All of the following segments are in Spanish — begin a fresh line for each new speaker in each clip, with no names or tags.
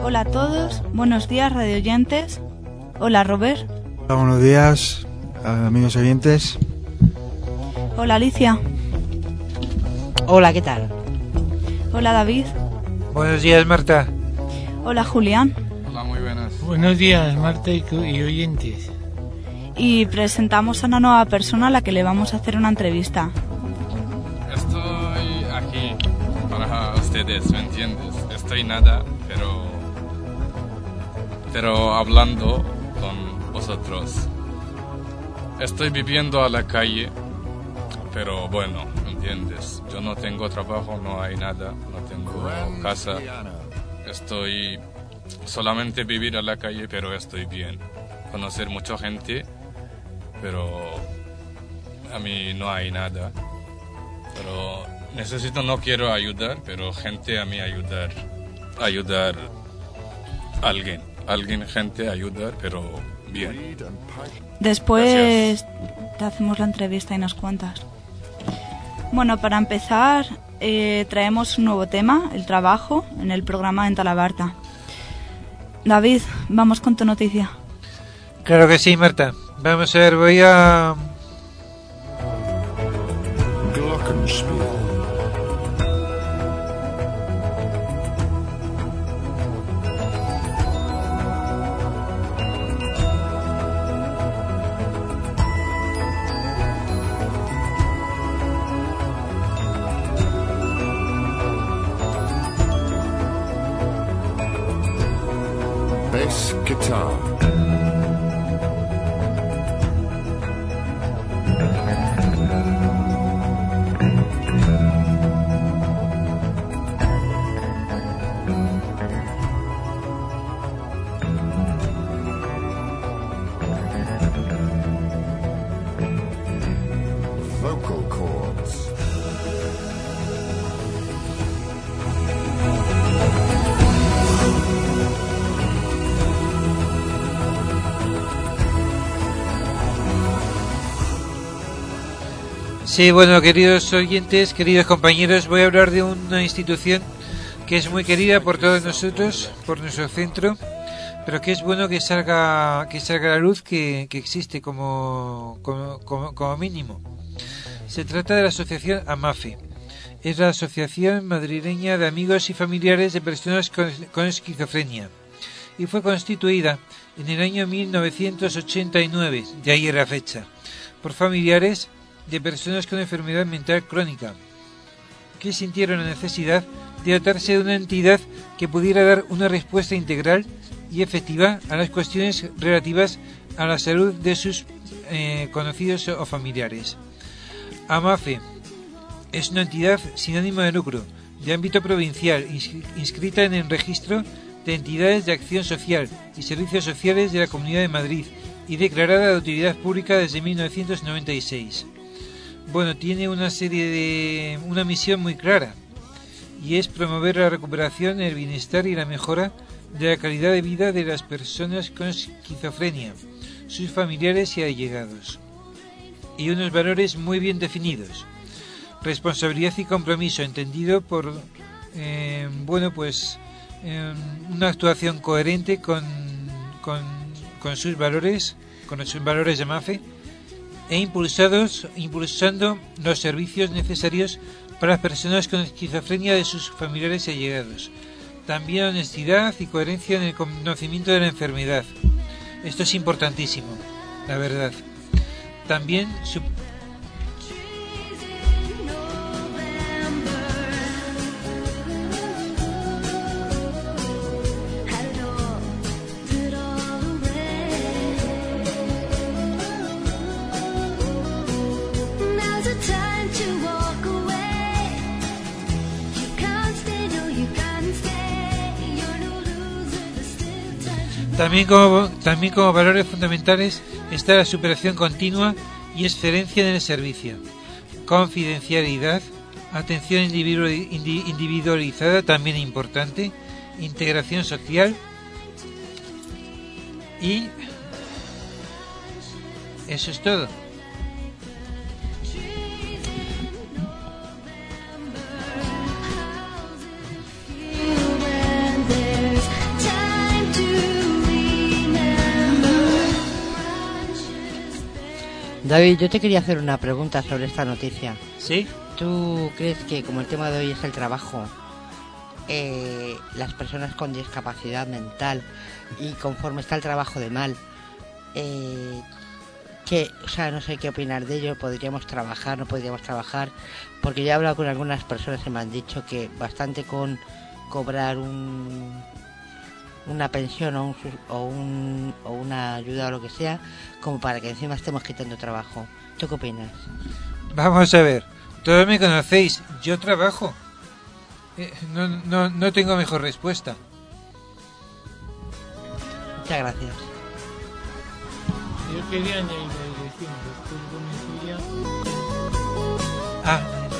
Hola a todos, buenos días radio oyentes. Hola Robert.
Hola, buenos días amigos oyentes.
Hola Alicia.
Hola, ¿qué tal?
Hola David.
Buenos días Marta.
Hola Julián.
Hola, muy buenas.
Buenos días Marta y oyentes.
Y presentamos a una nueva persona a la que le vamos a hacer una entrevista.
Estoy aquí para ustedes, ¿me entiendes? Estoy nada, pero hablando con vosotros. Estoy viviendo a la calle, pero bueno, ¿me entiendes? Yo no tengo trabajo, no hay nada, no tengo casa. Estoy solamente vivir a la calle, pero estoy bien. Conocer mucha gente, pero a mí no hay nada. Pero necesito, no quiero ayudar, pero gente a mí ayudar a alguien, gente ayudar, pero bien.
Después
Gracias.
te hacemos la entrevista y nos cuentas. Bueno, para empezar, traemos un nuevo tema, el trabajo, en el programa en Talabarta. David, vamos con tu noticia.
Claro que sí, Marta. Vamos a ver, voy a...
Glockenspiel. Bass guitar. Vocal cords.
Sí, bueno, queridos oyentes, queridos compañeros, voy a hablar de una institución que es muy querida por todos nosotros, por nuestro centro, pero que es bueno que salga a la luz que existe como mínimo. Se trata de la asociación AMAFE. Es la Asociación Madrileña de Amigos y Familiares de Personas con Esquizofrenia y fue constituida en el año 1989, de ahí la fecha, por familiares de personas con enfermedad mental crónica que sintieron la necesidad de dotarse de una entidad que pudiera dar una respuesta integral y efectiva a las cuestiones relativas a la salud de sus conocidos o familiares. AMAFE es una entidad sin ánimo de lucro, de ámbito provincial, inscrita en el registro de entidades de acción social y servicios sociales de la Comunidad de Madrid y declarada de utilidad pública desde 1996. Bueno, tiene una misión muy clara, y es promover la recuperación, el bienestar y la mejora de la calidad de vida de las personas con esquizofrenia, sus familiares y allegados, y unos valores muy bien definidos: responsabilidad y compromiso, entendido por una actuación coherente con sus valores, de AMAFE, e impulsando los servicios necesarios para las personas con esquizofrenia de sus familiares y allegados. También honestidad y coherencia en el conocimiento de la enfermedad. Esto es importantísimo, la verdad. También También como valores fundamentales está la superación continua y excelencia en el servicio, confidencialidad, atención individualizada, también importante, integración social, y eso es todo.
David, yo te quería hacer una pregunta sobre esta noticia.
¿Sí?
¿Tú crees que, como el tema de hoy es el trabajo, las personas con discapacidad mental y conforme está el trabajo de mal, no sé qué opinar de ello? ¿Podríamos trabajar, no podríamos trabajar? Porque yo he hablado con algunas personas que me han dicho que bastante con cobrar una pensión o una ayuda o lo que sea, como para que encima estemos quitando trabajo. ¿Tú qué opinas?
Vamos a ver, todos me conocéis, yo trabajo. No tengo mejor respuesta.
Muchas gracias.
Yo quería añadir la dirección del Turbo Mezulla.
Ah,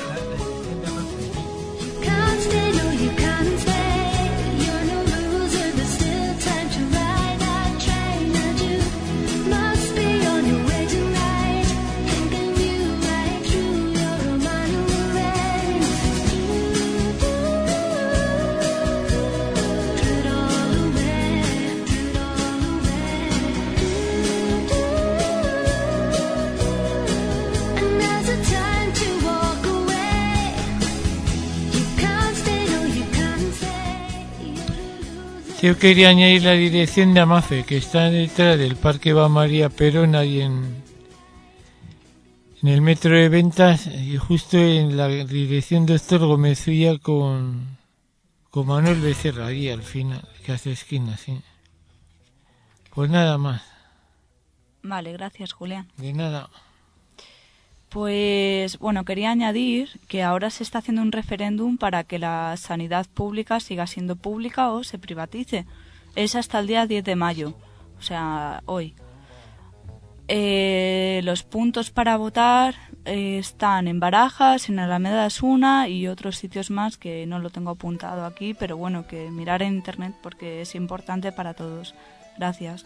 Can't stay, no, you can't stay. You're no loser, there's still time to ride that train. And you must be on your way tonight. Thinking you right through, you're a mile away. Threw it all away, threw it all away. And now's the time to walk away. You can't stay, no, you can't stay. You're a loser.
Yo quería añadir la dirección de Amafe, que está detrás del Parque Va María Perón, ahí en el metro de Ventas, y justo en la dirección Doctor Gómez Ulla con Manuel Becerra, ahí al final, que hace esquina, sí. Pues nada más,
Vale, gracias, Julián.
de nada.
Pues bueno, quería añadir que ahora se está haciendo un referéndum para que la sanidad pública siga siendo pública o se privatice. Es hasta el día 10 de mayo, o sea, hoy. Los puntos para votar están en Barajas, en Alameda de Asuna y otros sitios más que no lo tengo apuntado aquí, pero bueno, que mirar en internet porque es importante para todos. Gracias.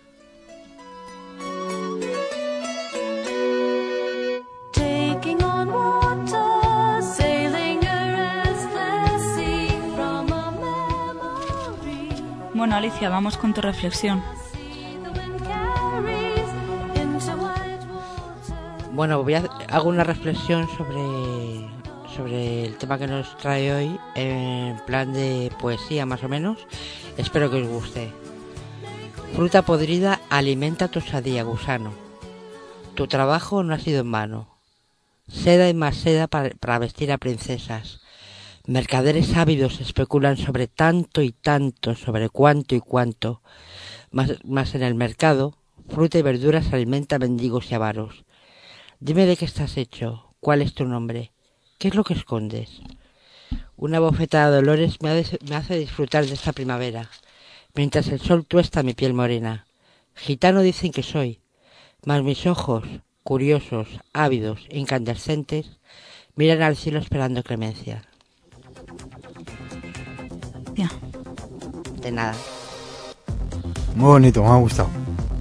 Taking on water, sailing a restless sea from a memory.
Bueno, Alicia, vamos con tu reflexión.
The wind carries into white water.
Bueno, hago una reflexión sobre el tema que nos trae hoy, en plan de poesía más o menos. Espero que os guste. Fruta podrida alimenta tu osadía, gusano. Tu trabajo no ha sido en vano. Seda y más seda para vestir a princesas. Mercaderes ávidos especulan sobre tanto y tanto, sobre cuánto y cuánto. Más en el mercado, fruta y verduras alimenta mendigos y avaros. Dime de qué estás hecho, cuál es tu nombre, qué es lo que escondes. Una bofetada de dolores me hace disfrutar de esta primavera, mientras el sol tuesta mi piel morena. Gitano dicen que soy, mas mis ojos, curiosos, ávidos, incandescentes, miran al cielo esperando clemencia.
Ya.
De nada.
Muy bonito, me ha gustado.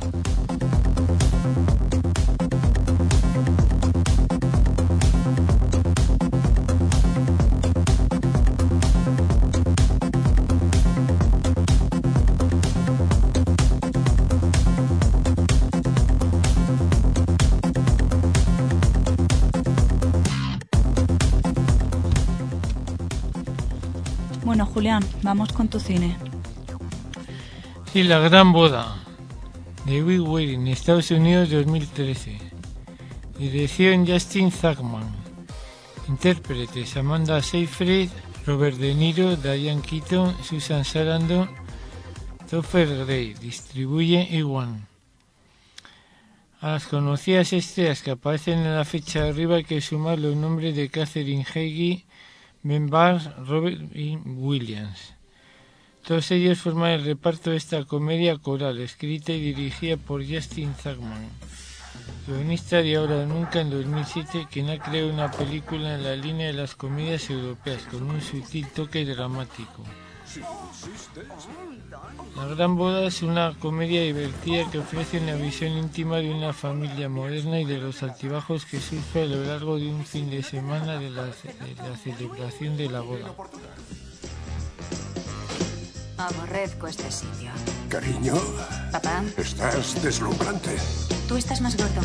Bueno, Julián, vamos con tu cine.
Sí, La Gran Boda, de Big Wedding, Estados Unidos 2013. Dirección Justin Zachman. Intérpretes Amanda Seyfried, Robert De Niro, Diane Keaton, Susan Sarandon, Topher Gray. Distribuye E1. A las conocidas estrellas que aparecen en la fecha de arriba hay que sumar los nombres de Catherine Heggie, Ben Barnes, Robert y Williams. Todos ellos forman el reparto de esta comedia coral, escrita y dirigida por Justin Zachman, guionista de Ahora o Nunca en 2007, quien ha creado una película en la línea de las comedias europeas con un sutil toque dramático. La Gran Boda es una comedia divertida que ofrece una visión íntima de una familia moderna y de los altibajos que sufre a lo largo de un fin de semana de la celebración de la boda.
Aborrezco este sitio.
Cariño,
Papá,
estás deslumbrante.
tú estás más gordo.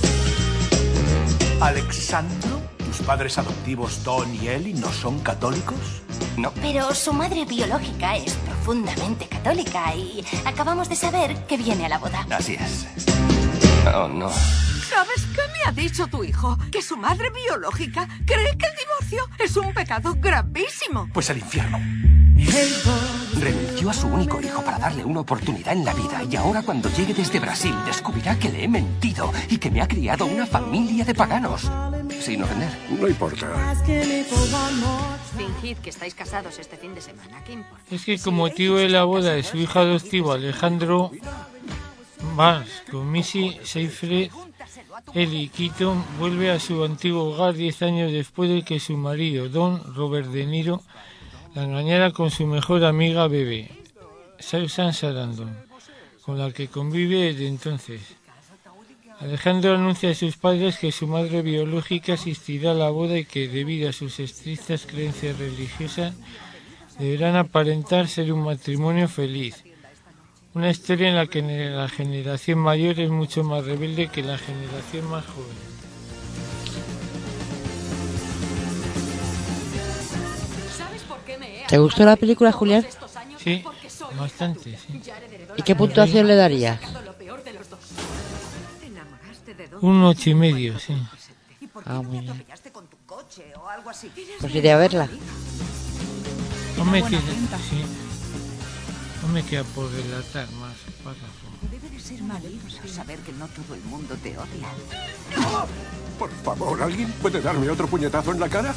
Alexandro, ¿tus padres adoptivos Don y Ellie no son católicos? No.
Pero su madre biológica es profundamente católica y acabamos de saber que viene a la boda.
Así es. Oh, no.
¿Sabes qué me ha dicho tu hijo? Que su madre biológica cree que el divorcio es un pecado gravísimo.
Pues al infierno. Renunció a su único hijo para darle una oportunidad en la vida y ahora cuando llegue desde Brasil descubrirá que le he mentido y que me ha criado una familia de paganos. Sin ofender.
No importa.
Fingid que estáis casados este fin de semana. ¿Qué importa?
Es que con motivo de la boda de su hijo adoptivo Alejandro Vance con Missy Seyfried, Ellie Keaton vuelve a su antiguo hogar 10 años después de que su marido, Don Robert De Niro, la engañara con su mejor amiga Bebe, Susan Sarandon, con la que convive desde entonces. Alejandro anuncia a sus padres que su madre biológica asistirá a la boda y que, debido a sus estrictas creencias religiosas, deberán aparentar ser un matrimonio feliz. Una historia en la que la generación mayor es mucho más rebelde que la generación más joven.
¿Te gustó la película, Julián?
Sí, bastante, sí.
¿Y qué puntuación le darías?
Un 8,5, sí.
Ah, muy bien. Pues iré a verla.
No me queda, sí. No me queda por relatar más párrafos.
Debe de ser maligno saber que no todo el mundo te odia.
Por favor, ¿alguien puede darme otro puñetazo en la cara?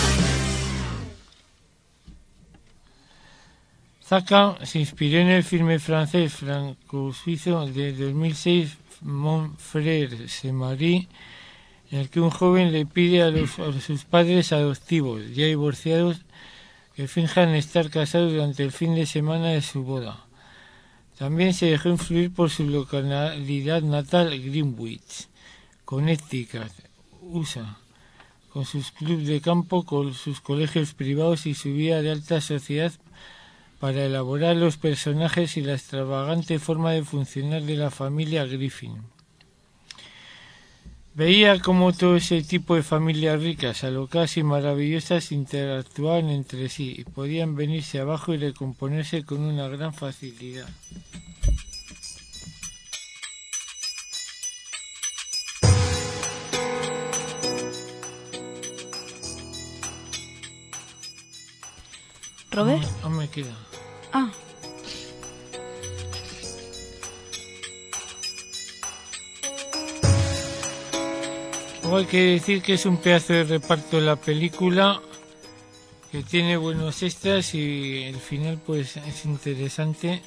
Zaka se inspiró en el filme francés franco-suizo de 2006 Mon frère c'est Marie, en el que un joven le pide a sus padres adoptivos, ya divorciados, que finjan estar casados durante el fin de semana de su boda. También se dejó influir por su localidad natal, Greenwich, Connecticut, USA, con sus clubes de campo, con sus colegios privados y su vida de alta sociedad, para elaborar los personajes y la extravagante forma de funcionar de la familia Griffin. Veía cómo todo ese tipo de familias ricas, alocadas y maravillosas interactuaban entre sí y podían venirse abajo y recomponerse con una gran facilidad.
¿Robert?
No me queda.
Ah.
Luego hay que decir que es un pedazo de reparto la película, que tiene buenos extras y el final pues es interesante.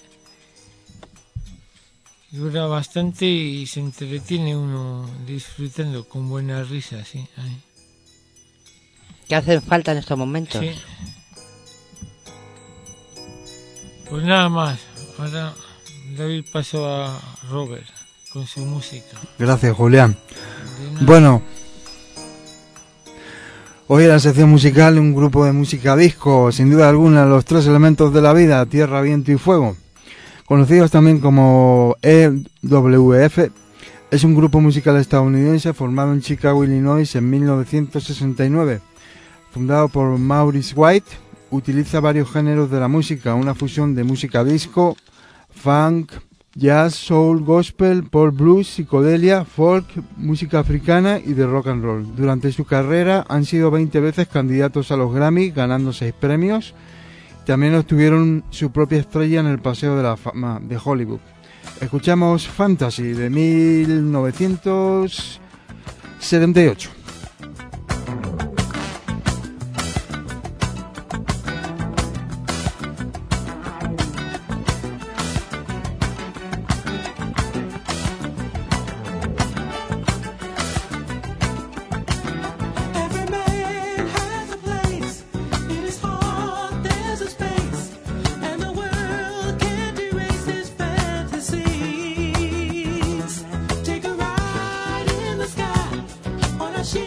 Dura bastante y se entretiene uno disfrutando con buenas risas, sí. Ahí.
¿Qué hacen falta en estos momentos?
Sí. Pues nada más, ahora doy paso a Robert con su música.
Gracias, Julián. Bueno, hoy en la sección musical un grupo de música disco, sin duda alguna los tres elementos de la vida, tierra, viento y fuego, conocidos también como EWF, es un grupo musical estadounidense formado en Chicago, Illinois en 1969, fundado por Maurice White. Utiliza varios géneros de la música, una fusión de música disco, funk, jazz, soul, gospel, pop, blues, psicodelia, folk, música africana y de rock and roll. Durante su carrera han sido 20 veces candidatos a los Grammy, ganando 6 premios. También obtuvieron su propia estrella en el Paseo de la Fama de Hollywood. Escuchamos Fantasy de 1978.
She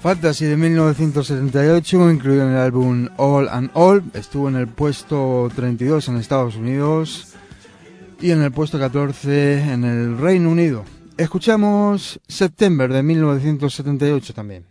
Fantasy de 1978, incluido en el álbum All and All, estuvo en el puesto 32 en Estados Unidos y en el puesto 14 en el Reino Unido. Escuchamos September de 1978 también.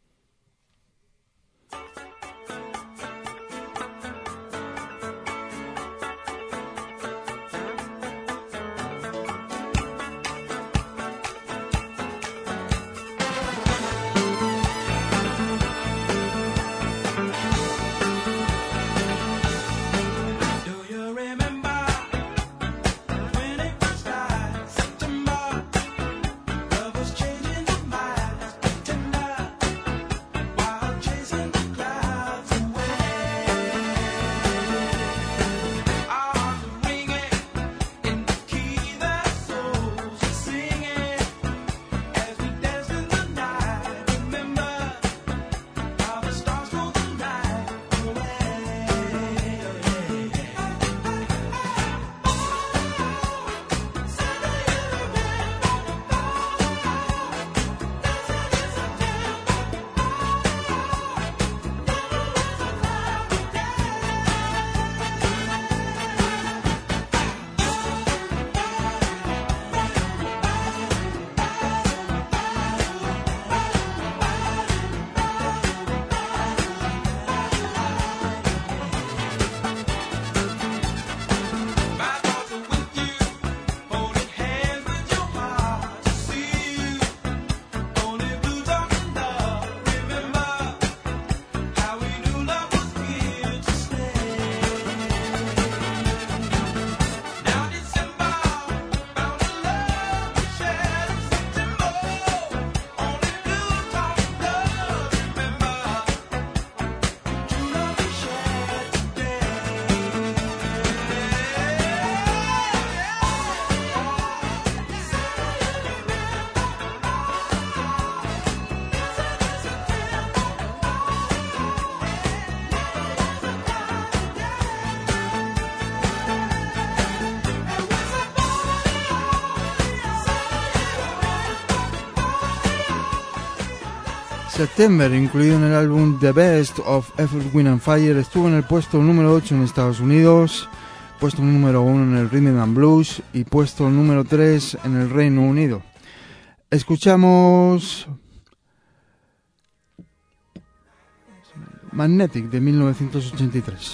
September, incluido en el álbum The Best of Earth, Wind and Fire, estuvo en el puesto número 8 en Estados Unidos, puesto número 1 en el Rhythm and Blues y puesto número 3 en el Reino Unido. Escuchamos Magnetic de 1983.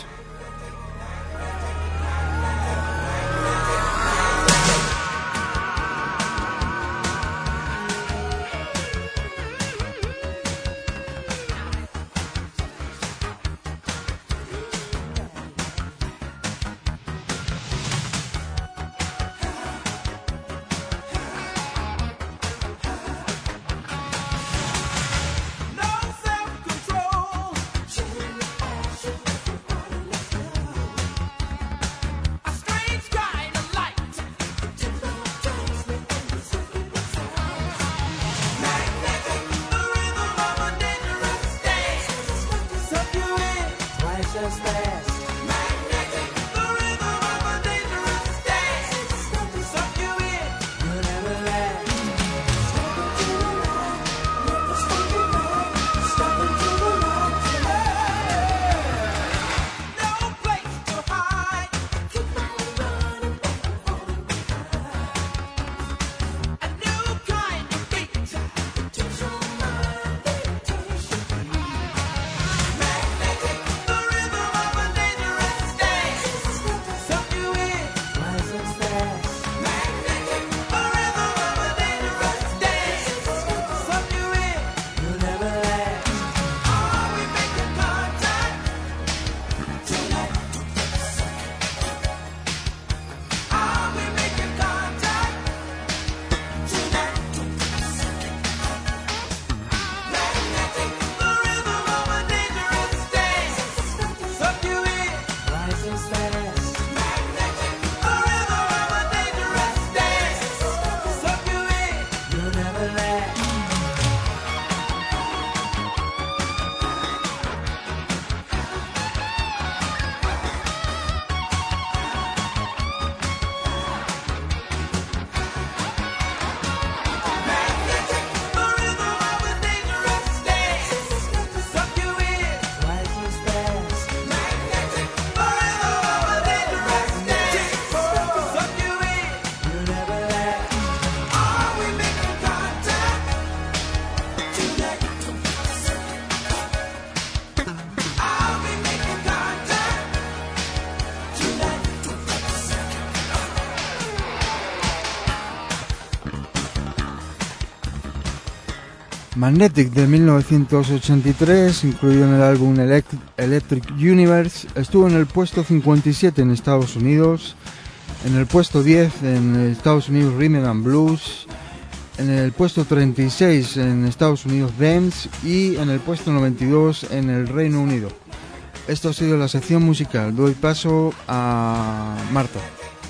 Magnetic de 1983, incluido en el álbum Electric Universe, estuvo en el puesto 57 en Estados Unidos, en el puesto 10 en Estados Unidos Rhythm and Blues, en el puesto 36 en Estados Unidos Dance y en el puesto 92 en el Reino Unido. Esto ha sido la sección musical. Doy paso a Marta.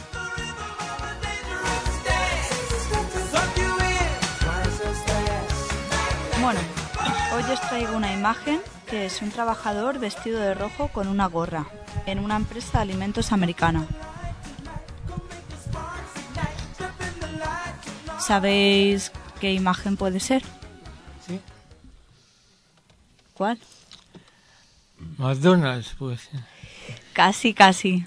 Bueno, hoy os traigo una imagen que es un trabajador vestido de rojo con una gorra en una empresa de alimentos americana. ¿Sabéis qué imagen puede ser?
Sí.
¿Cuál?
McDonald's, pues.
Casi, casi.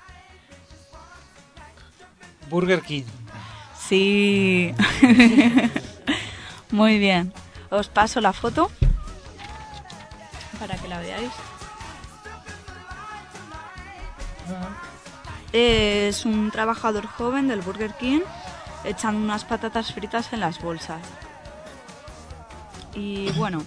Burger King.
Sí. Muy bien. Os paso la foto para que la veáis. Es un trabajador joven del Burger King echando unas patatas fritas en las bolsas. Y bueno,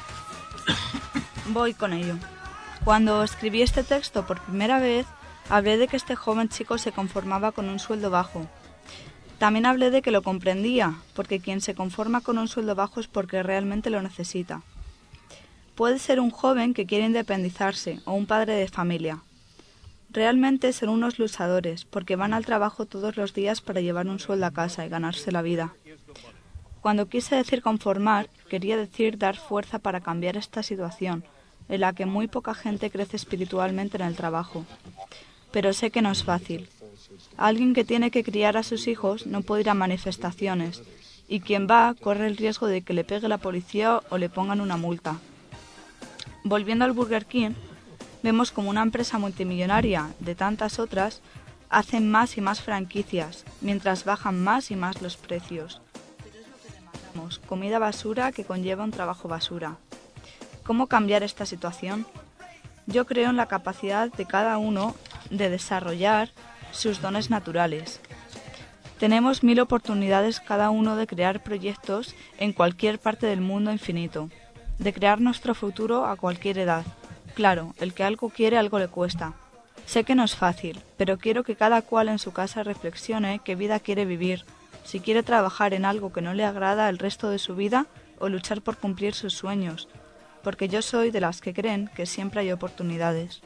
voy con ello. Cuando escribí este texto por primera vez, hablé de que este joven chico se conformaba con un sueldo bajo. También hablé de que lo comprendía, porque quien se conforma con un sueldo bajo es porque realmente lo necesita. Puede ser un joven que quiere independizarse o un padre de familia. Realmente son unos luchadores, porque van al trabajo todos los días para llevar un sueldo a casa y ganarse la vida. Cuando quise decir conformar, quería decir dar fuerza para cambiar esta situación, en la que muy poca gente crece espiritualmente en el trabajo. Pero sé que no es fácil. Alguien que tiene que criar a sus hijos no puede ir a manifestaciones, y quien va corre el riesgo de que le pegue la policía o le pongan una multa. Volviendo al Burger King, vemos como una empresa multimillonaria de tantas otras hacen más y más franquicias, mientras bajan más y más los precios. Comida basura que conlleva un trabajo basura. ¿Cómo cambiar esta situación? Yo creo en la capacidad de cada uno de desarrollar sus dones naturales. Tenemos 1000 oportunidades cada uno de crear proyectos en cualquier parte del mundo infinito, de crear nuestro futuro a cualquier edad. Claro, el que algo quiere, algo le cuesta. Sé que no es fácil, pero quiero que cada cual en su casa reflexione qué vida quiere vivir, si quiere trabajar en algo que no le agrada el resto de su vida o luchar por cumplir sus sueños, porque yo soy de las que creen que siempre hay oportunidades.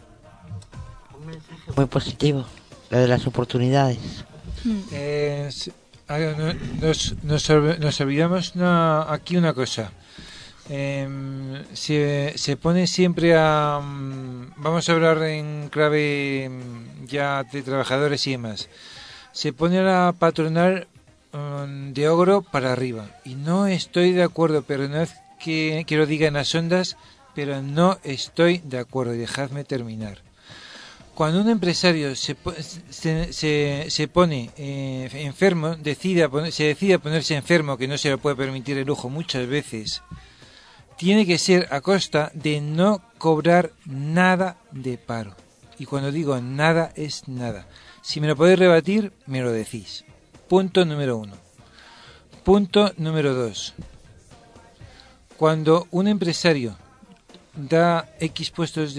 Muy positivo, lo de las oportunidades.
Nos olvidamos aquí una cosa. Se pone siempre a... vamos a hablar en clave ya de trabajadores y demás. Se pone a la patronal de ogro para arriba. Y no estoy de acuerdo, pero no es que lo diga en las ondas, pero no estoy de acuerdo. Dejadme terminar. Cuando un empresario se pone enfermo, se decide a ponerse enfermo, que no se lo puede permitir el lujo muchas veces, tiene que ser a costa de no cobrar nada de paro. Y cuando digo nada, es nada. Si me lo podéis rebatir, me lo decís. Punto número 1. Punto número 2. Cuando un empresario da X puestos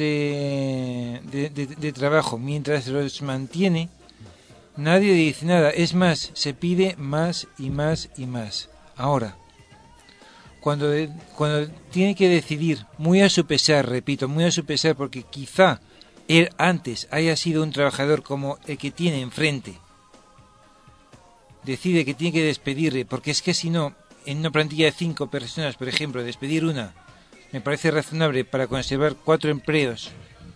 de trabajo mientras los mantiene, nadie dice nada. Es más, se pide más y más y más. Ahora, cuando tiene que decidir, muy a su pesar, repito, muy a su pesar, porque quizá él antes haya sido un trabajador como el que tiene enfrente, decide que tiene que despedirle, porque es que si no, en una plantilla de 5 personas, por ejemplo, despedir una, me parece razonable para conservar 4 empleos,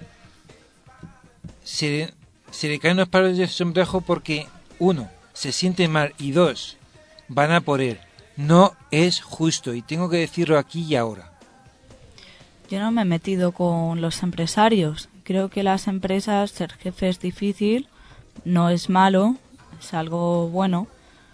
se le caen los palos de sombrajo porque, 1, se siente mal y 2, van a por él. No es justo y tengo que decirlo aquí y ahora.
Yo no me he metido con los empresarios. Creo que las empresas, ser jefe es difícil, no es malo, es algo bueno.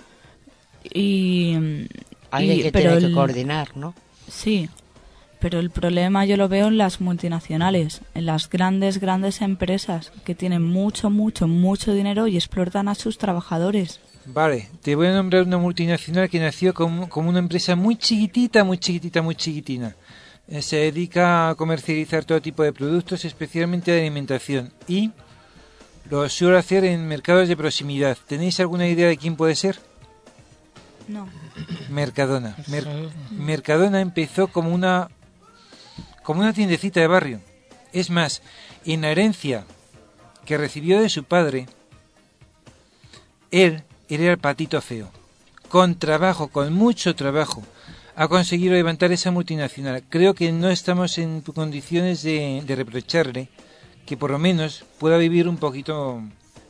Alguien que tiene que coordinar, ¿no?
Sí, pero el problema yo lo veo en las multinacionales, en las grandes empresas que tienen mucho dinero y explotan a sus trabajadores.
Vale, te voy a nombrar una multinacional que nació como una empresa muy chiquitita, muy chiquitita, muy chiquitina. Se dedica a comercializar todo tipo de productos, especialmente de alimentación, y lo suele hacer en mercados de proximidad. ¿Tenéis alguna idea de quién puede ser?
No.
Mercadona. Mercadona empezó como una tiendecita de barrio. Es más, en la herencia que recibió de su padre, él era el patito feo. Con trabajo, con mucho trabajo, ha conseguido levantar esa multinacional. Creo que no estamos en condiciones de reprocharle que por lo menos pueda vivir un poquito...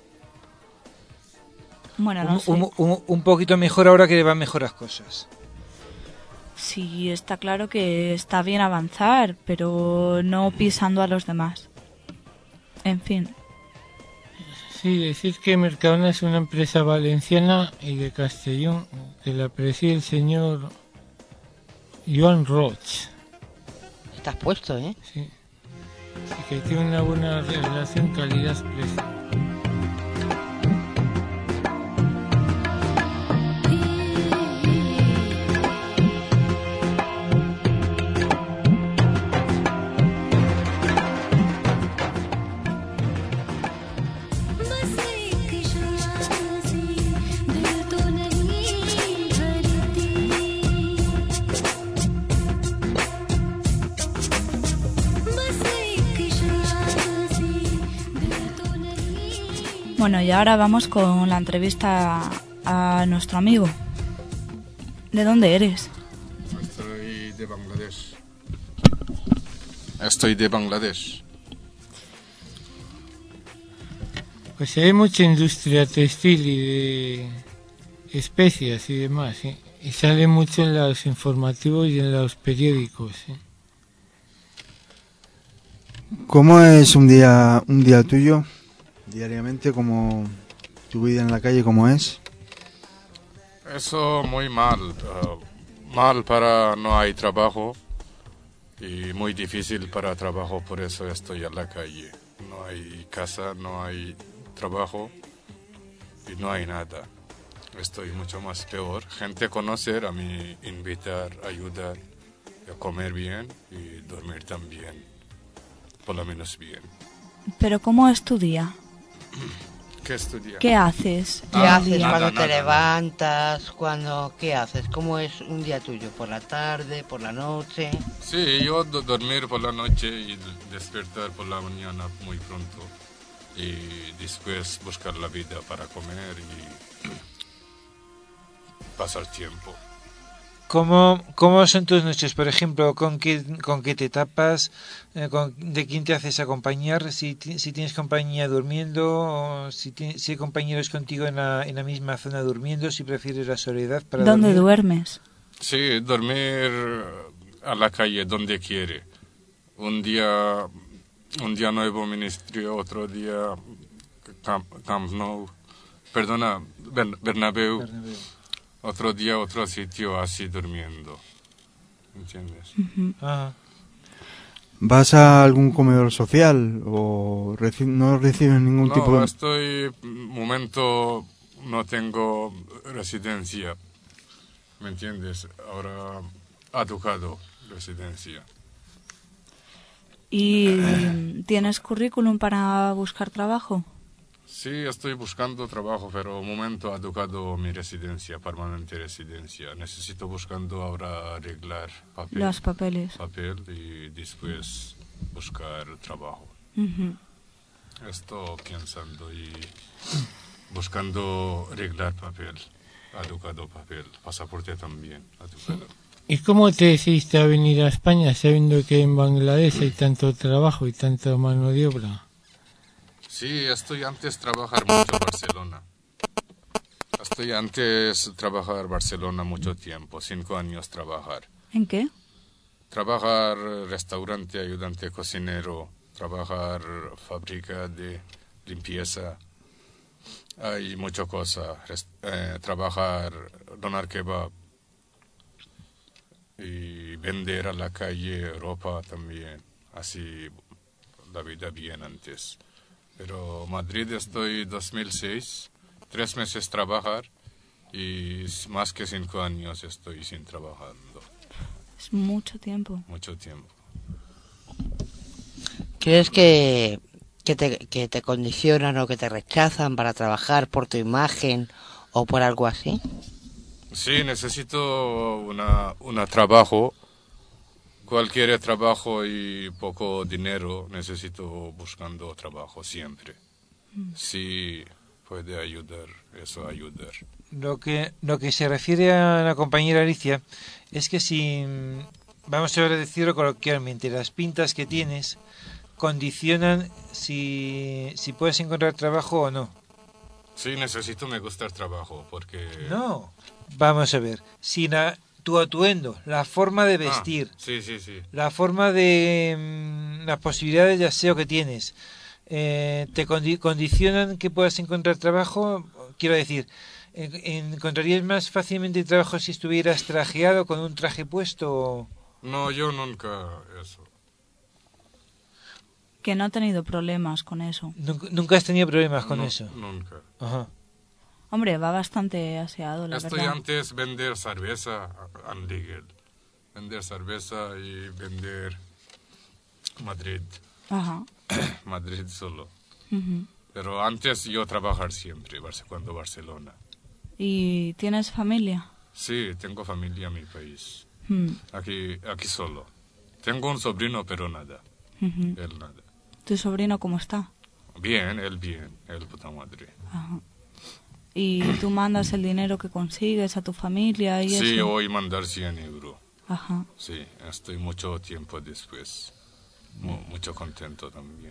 Bueno, no sé.
un poquito mejor ahora que le van mejor las cosas.
Sí, está claro que está bien avanzar, pero no pisando a los demás. En fin.
Sí, decir que Mercadona es una empresa valenciana y de Castellón que la preside el señor Joan Roig.
Estás puesto, ¿eh?
Sí. Así que tiene una buena relación calidad-precio.
Bueno, y ahora vamos con la entrevista a nuestro amigo. ¿De dónde eres?
Estoy de Bangladesh. Estoy de Bangladesh.
Pues hay mucha industria textil y de especias y demás, ¿eh? Y sale mucho en los informativos y en los periódicos, ¿eh?
¿Cómo es un día tuyo? Diariamente, como tu vida en la calle, ¿cómo es?
Eso muy mal. Mal para no hay trabajo y muy difícil para trabajo, por eso estoy en la calle. No hay casa, no hay trabajo y no hay nada. Estoy mucho más peor. Gente conocer a mí, invitar, ayudar a comer bien y dormir también, por lo menos bien.
¿Pero cómo es tu día?
¿Qué estudias?
¿Qué haces?
¿Qué haces
nada,
cuando te
nada.
levantas? ¿Qué haces? ¿Cómo es un día tuyo? ¿Por la tarde? ¿Por la noche?
Sí, yo dormir por la noche y despertar por la mañana muy pronto. Y después buscar la vida para comer y pasar tiempo.
¿Cómo son tus noches? Por ejemplo, ¿con qué te tapas? ¿De quién te haces acompañar? Si tienes compañía durmiendo, o si hay compañeros contigo en la misma zona durmiendo, si prefieres la soledad para
¿Dónde
dormir.
duermes?
Sí, dormir a la calle donde quiere. Un día Nuevo Ministerio, otro día Camp Nou, perdona, Bernabéu. Otro día, otro sitio, así durmiendo. ¿Entiendes?
Ajá.
¿Vas a algún comedor social o no recibes ningún tipo de...?
Momento, no tengo residencia. ¿Me entiendes? Ahora ha tocado residencia.
¿Y tienes currículum para buscar trabajo?
Sí, estoy buscando trabajo, pero momento ha tocado mi residencia, permanente residencia. Necesito buscando ahora arreglar
Los papeles.
papel y después buscar trabajo. Estoy pensando y buscando arreglar papel. Ha tocado papel, pasaporte también ha tocado.
¿Y cómo te decidiste a venir a España sabiendo que en Bangladesh hay tanto trabajo y tanta mano de obra?
Sí, estoy antes trabajar mucho en Barcelona. Estoy antes trabajar Barcelona mucho tiempo, 5 años trabajar.
¿En qué?
Trabajar restaurante, ayudante cocinero, trabajar fábrica de limpieza. Hay muchas cosas. Trabajar, donar kebab y vender a la calle ropa también. Así la vida bien antes. Pero Madrid estoy 2006, 3 meses trabajar Y más que 5 años estoy sin trabajando.
Es mucho tiempo.
Mucho tiempo.
¿Crees que te condicionan o que te rechazan para trabajar por tu imagen o por algo así?
Sí, necesito una trabajo. Cualquier trabajo y poco dinero, necesito buscando trabajo siempre. Sí, puede ayudar, eso ayudar.
Lo que se refiere a la compañera Alicia es que si, vamos a decirlo coloquialmente, las pintas que tienes condicionan si puedes encontrar trabajo o no.
Sí, me gusta el trabajo, porque...
No, vamos a ver, si tu atuendo, la forma de vestir,
sí.
la forma de las posibilidades de aseo que tienes, te condicionan que puedas encontrar trabajo. Quiero decir, ¿encontrarías más fácilmente trabajo si estuvieras trajeado con un traje puesto?
No, yo nunca eso.
Que no ha tenido problemas con eso.
¿Nunca has tenido problemas con eso?
Nunca.
Ajá.
Hombre, va bastante aseado, la
Estoy
verdad.
antes vender cerveza legal. Vender cerveza y vender Madrid.
Ajá.
Madrid solo.
Ujú.
Pero antes yo trabajar siempre, cuando Barcelona.
¿Y tienes familia?
Sí, tengo familia en mi país.
Mm.
Aquí solo. Tengo un sobrino, pero nada.
Ujú.
Él nada.
¿Tu sobrino cómo está?
Bien, él puta madre.
Ajá. ¿Y tú mandas el dinero que consigues a tu familia y
Sí,
eso?
hoy mandar 100 euros.
Ajá.
Sí, estoy mucho tiempo después. Mucho contento también.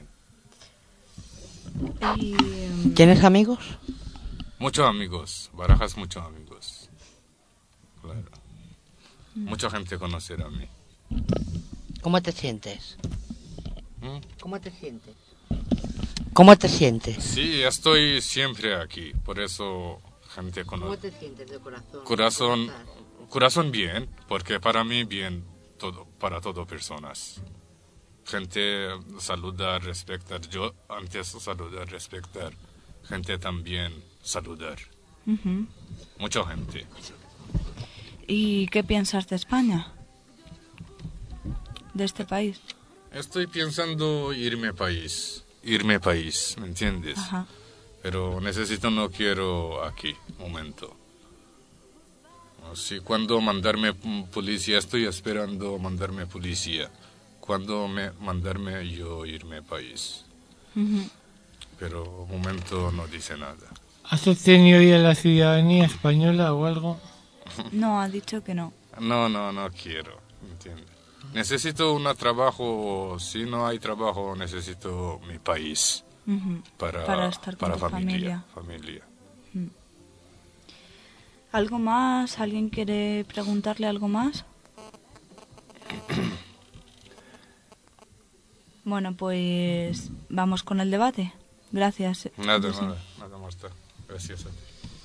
Y,
¿Tienes amigos?
Muchos amigos, Barajas, muchos amigos. Claro. Mucha gente conocer a mí.
¿Cómo te sientes?
¿Mm?
¿Cómo te sientes? ¿Cómo te sientes?
Sí, estoy siempre aquí, por eso gente
¿Cómo
conoce.
te sientes de corazón?
Corazón bien, porque para mí bien, para todas personas. Gente saludar, respetar. Yo antes saludar, respetar. Gente también saludar.
Ujú.
Mucha gente.
¿Y qué piensas de España? ¿De este país?
Estoy pensando irme país, ¿me entiendes?
Ajá.
Pero no quiero aquí, momento. Sí, cuando mandarme policía, estoy esperando mandarme policía. Cuando mandarme yo irme país.
Ujú.
Pero momento no dice nada.
¿Has obtenido ya la ciudadanía española o algo?
No, ha dicho que no.
No quiero, ¿entiendes? Necesito un trabajo, si no hay trabajo necesito mi país.
Ujú. Para estar con tu familia. Mm. ¿Algo más? ¿Alguien quiere preguntarle algo más? Bueno, pues vamos con el debate. Gracias.
Nada
José.
más. Gracias a ti.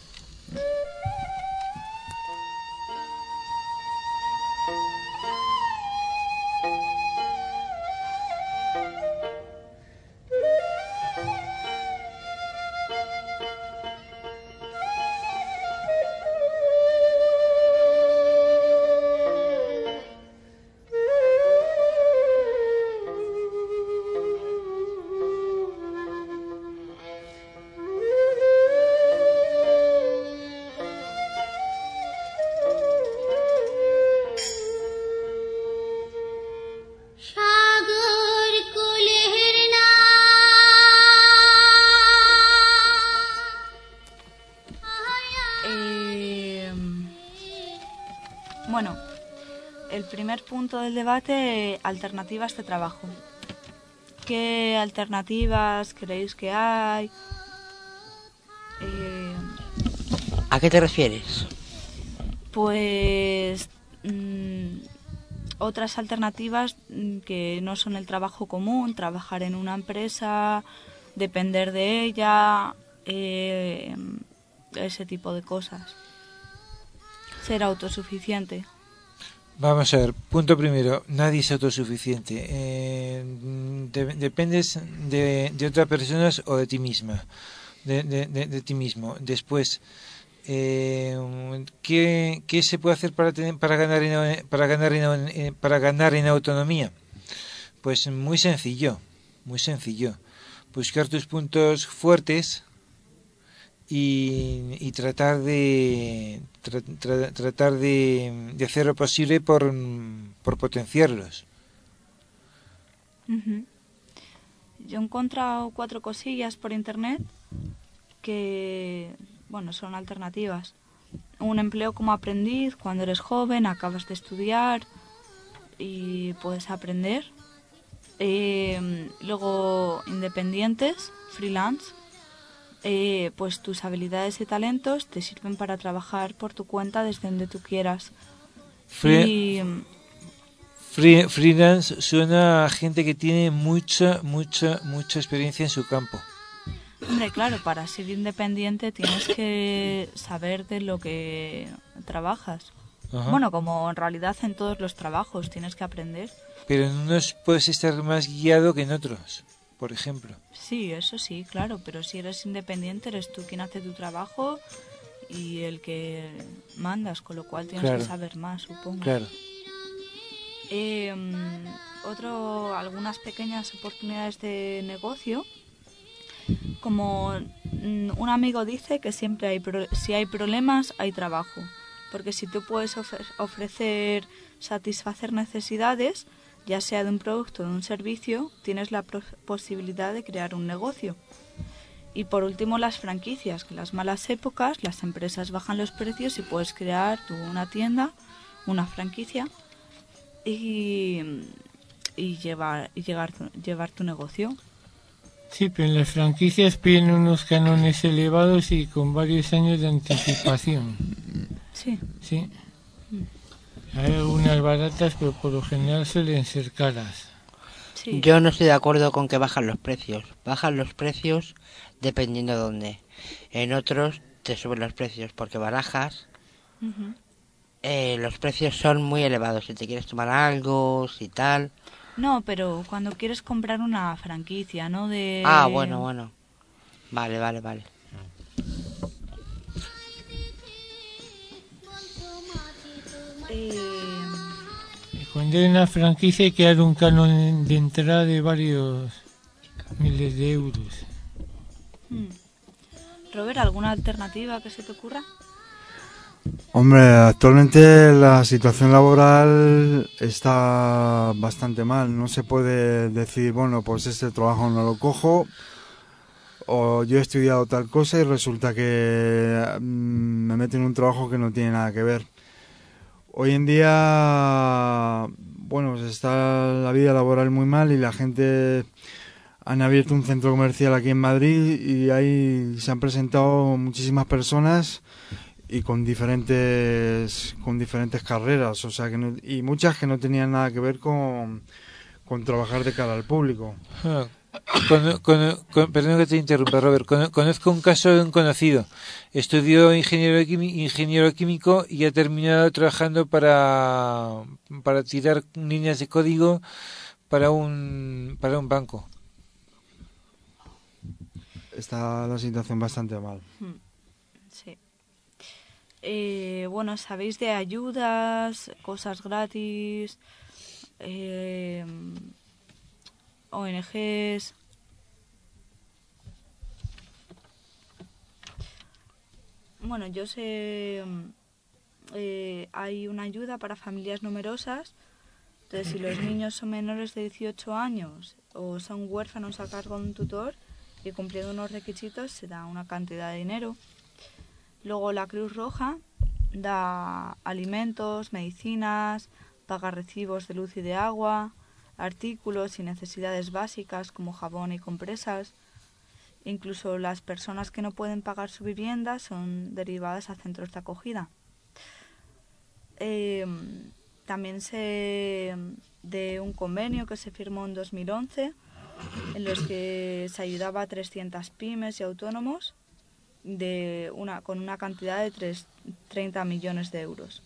সাগর কোলের না
Bueno, el primer punto del debate, alternativas de trabajo. ¿Qué alternativas creéis que hay?
¿A qué te refieres?
Pues otras alternativas que no son el trabajo común, trabajar en una empresa, depender de ella, ese tipo de cosas. Ser autosuficiente.
Vamos a ver, punto primero, nadie es autosuficiente. Dependes de otras personas o de ti misma, de ti mismo. Después, ¿Qué se puede hacer para ganar en autonomía? Pues muy sencillo. Buscar tus puntos fuertes y tratar de hacer lo posible por potenciarlos.
Ujú. Yo he encontrado 4 cosillas por internet que, bueno, son alternativas. Un empleo como aprendiz cuando eres joven, acabas de estudiar y puedes aprender. Luego, independientes, freelance, pues tus habilidades y talentos te sirven para trabajar por tu cuenta desde donde tú quieras.
Freelance suena a gente que tiene mucha experiencia en su campo.
Hombre, claro, para ser independiente tienes que saber de lo que trabajas.
Ajá.
Bueno, como en realidad en todos los trabajos tienes que aprender.
Pero en unos puedes estar más guiado que en otros, por ejemplo.
Sí, eso sí, claro, pero si eres independiente eres tú quien hace tu trabajo y el que mandas, con lo cual tienes que saber más, supongo.
Claro.
Algunas pequeñas oportunidades de negocio, como un amigo dice que siempre si hay problemas hay trabajo, porque si tú puedes satisfacer necesidades, ya sea de un producto o de un servicio, tienes la posibilidad de crear un negocio. Y por último, las franquicias, que en las malas épocas las empresas bajan los precios y puedes crear tú una tienda, una franquicia y llevar tu negocio.
Sí, pero en las franquicias piden unos cánones elevados y con varios años de anticipación.
Sí.
Sí. Hay algunas baratas, pero por lo general suelen ser caras.
Sí.
Yo no estoy de acuerdo con que bajan los precios. Bajan los precios dependiendo de dónde. En otros te suben los precios porque barajas.
Uh-huh.
Los precios son muy elevados. Si te quieres tomar algo, si tal.
No, pero cuando quieres comprar una franquicia, ¿no?
Ah, bueno. Vale.
Cuando hay una franquicia hay que dar un canon de entrada de varios miles de euros.
Robert, ¿alguna alternativa que se te ocurra?
Hombre, actualmente la situación laboral está bastante mal. No se puede decir, bueno, pues este trabajo no lo cojo, o yo he estudiado tal cosa y resulta que me meten en un trabajo que no tiene nada que ver. Hoy en día, bueno, está la vida laboral muy mal y la gente han abierto un centro comercial aquí en Madrid y ahí se han presentado muchísimas personas y con diferentes carreras, o sea y muchas que no tenían nada que ver con trabajar de cara al público.
Perdón que te interrumpa, Robert. Conozco un caso de un conocido. Estudió ingeniero químico y ha terminado trabajando para tirar líneas de código para un banco.
Está la situación bastante mal.
Sí. Bueno, ¿sabéis de ayudas, cosas gratis, ONGs? Bueno, yo sé, hay una ayuda para familias numerosas. Entonces, si los niños son menores de 18 años o son huérfanos a cargo de un tutor y cumpliendo unos requisitos, se da una cantidad de dinero. Luego la Cruz Roja da alimentos, medicinas, paga recibos de luz y de agua, artículos y necesidades básicas como jabón y compresas. Incluso las personas que no pueden pagar su vivienda son derivadas a centros de acogida. También sé de un convenio que se firmó en 2011 en los que se ayudaba a 300 pymes y autónomos con una cantidad de 30 millones de euros.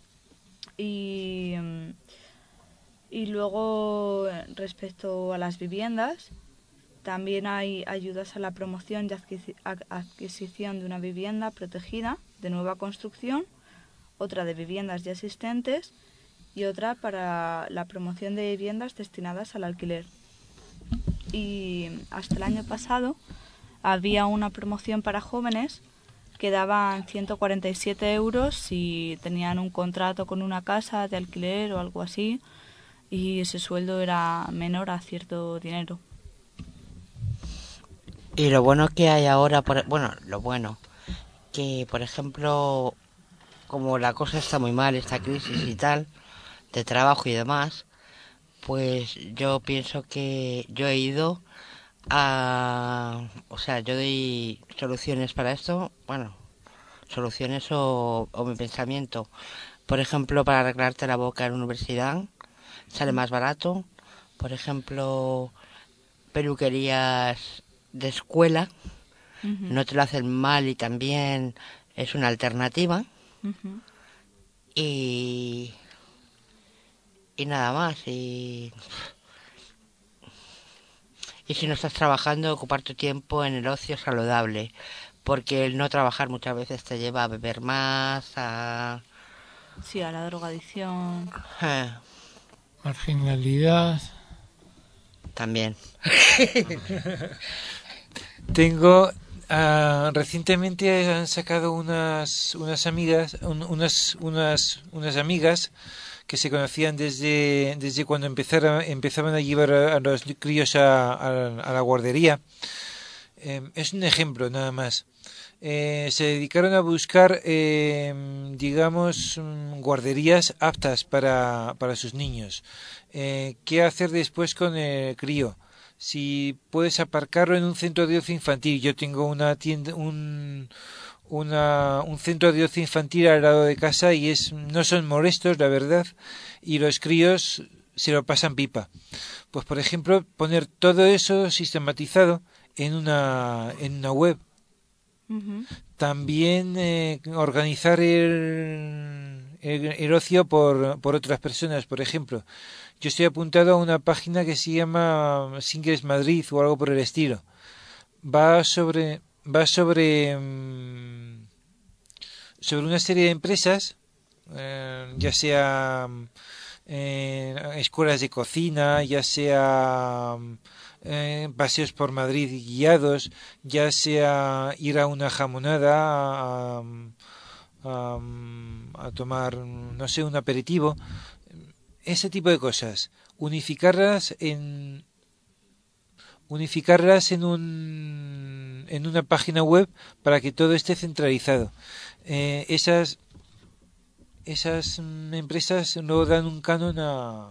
Y luego, respecto a las viviendas, también hay ayudas a la promoción y adquisición de una vivienda protegida de nueva construcción, otra de viviendas ya existentes y otra para la promoción de viviendas destinadas al alquiler. Y hasta el año pasado había una promoción para jóvenes que daban 147 euros si tenían un contrato con una casa de alquiler o algo así, y ese sueldo era menor a cierto dinero.
Y lo bueno que hay ahora, que por ejemplo, como la cosa está muy mal, esta crisis y tal, de trabajo y demás, pues yo pienso que yo he ido yo doy soluciones para esto, soluciones o mi pensamiento. Por ejemplo, para arreglarte la boca en la universidad sale más barato. Por ejemplo, peluquerías de escuela, no te lo hacen mal y también es una alternativa. Y nada más. Y si no estás trabajando, ocupar tu tiempo en el ocio saludable, porque el no trabajar muchas veces te lleva a beber más,
Sí, a la drogadicción.
Marginalidad.
También.
Tengo... recientemente han sacado unas amigas que se conocían desde cuando empezaban a llevar a los críos a la guardería. Es un ejemplo nada más. Se dedicaron a buscar, guarderías aptas para sus niños. ¿Qué hacer después con el crío? Si puedes aparcarlo en un centro de ocio infantil. Yo tengo una tienda, un centro de ocio infantil al lado de casa y no son molestos, la verdad, y los críos se lo pasan pipa. Pues, por ejemplo, poner todo eso sistematizado en una web. También organizar el ocio por otras personas. Por ejemplo, yo estoy apuntado a una página que se llama Singles Madrid o algo por el estilo. Va sobre una serie de empresas, ya sea escuelas de cocina, ya sea paseos por Madrid guiados, ya sea ir a una jamonada a tomar, no sé, un aperitivo, ese tipo de cosas, unificarlas en una página web para que todo esté centralizado. Esas empresas no dan un canon a...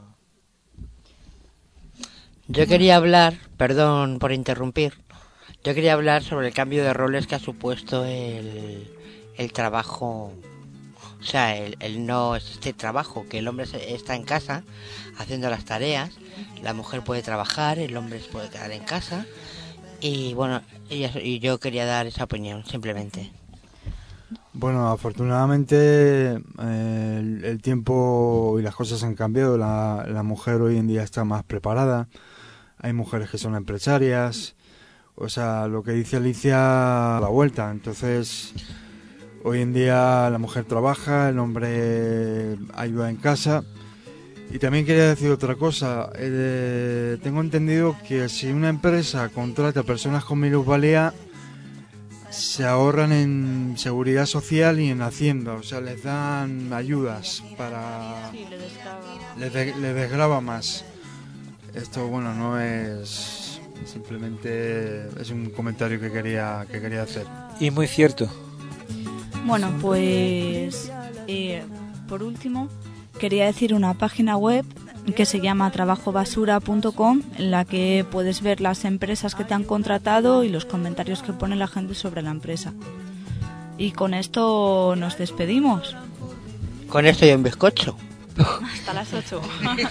Yo quería hablar, perdón por interrumpir, sobre el cambio de roles que ha supuesto el trabajo, o sea, el no este trabajo, que el hombre está en casa haciendo las tareas, la mujer puede trabajar, el hombre se puede quedar en casa, y bueno, y yo quería dar esa opinión, simplemente.
Bueno, afortunadamente el tiempo y las cosas han cambiado, la mujer hoy en día está más preparada, hay mujeres que son empresarias, o sea, lo que dice Alicia a la vuelta, entonces hoy en día la mujer trabaja, el hombre ayuda en casa. Y también quería decir otra cosa, tengo entendido que si una empresa contrata personas con minusvalía, se ahorran en seguridad social y en Hacienda, o sea, les dan ayudas para...
Sí,
les desgrava más. Esto, bueno, no es... simplemente es un comentario que quería hacer.
Y muy cierto.
Bueno, pues por último quería decir una página web que se llama trabajobasura.com, en la que puedes ver las empresas que te han contratado y los comentarios que pone la gente sobre la empresa. Y con esto nos despedimos.
Con esto y un bizcocho.
Hasta las 8.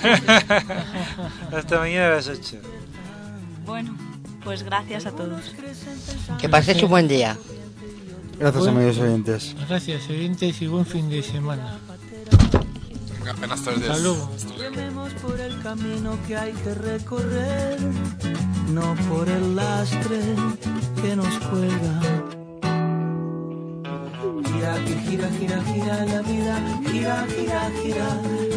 Hasta mañana a las 8.
Bueno, pues gracias a todos.
Que pases un buen día.
Gracias, amigos oyentes.
Gracias, oyentes, y buen fin de semana.
Buenas tardes.
Salud.
Llevemos por el camino que hay que recorrer, no por el lastre que nos cuelga. Y aquí gira, gira, gira la vida, gira, gira, gira.